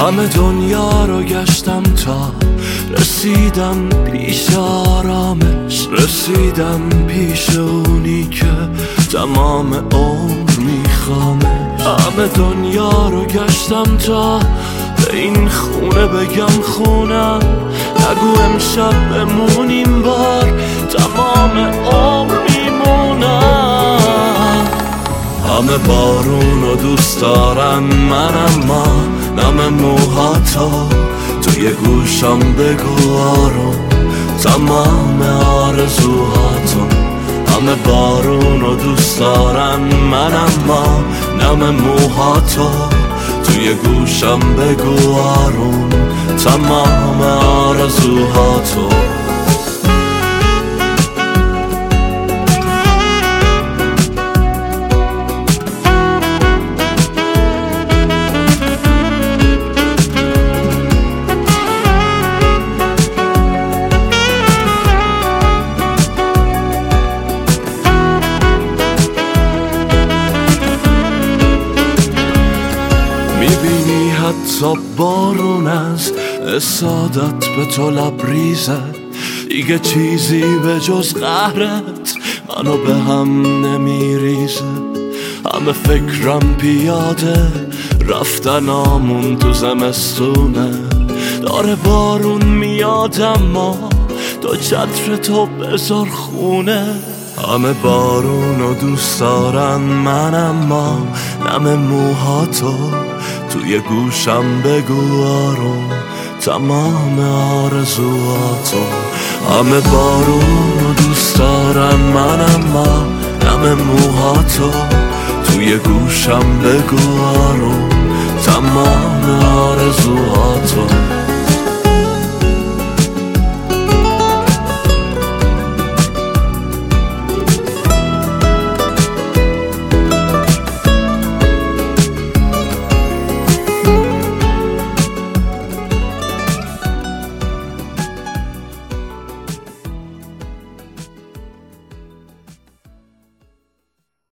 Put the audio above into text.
همه دنیا رو گشتم تا رسیدم پیش آرامش، رسیدم پیش اونی که تمام عمر میخوامش. همه دنیا رو گشتم تا به این خونه بگم خونم، نگو امشب بمونیم بار تمام عمر میمونم. همه بارون رو دوست دارن من، اما نم موهاتو توی گوشم بگو آروم تمام آرزوهاتو. همه بارون رو دوست دارن من، اما نم موهاتو توی گوشم بگو آروم تمام آرزوهاتو. میبینی حتی بارون از اسادت به تو لبریزه، دیگه چیزی به جز قهرت منو به هم نمیریزه. همه فکرم پیاده رفتنامون تو زمستونه، داره بارون میاد اما تو چتر تو بذار خونه. همه بارونو دوست دارن من، اما نم موهاتو توی گوشم بگو آروم تمام آرزوهاتو. همه بارونو دوست دارن من، اما نم موهاتو توی گوشم بگو آروم تمام آرزوهاتو.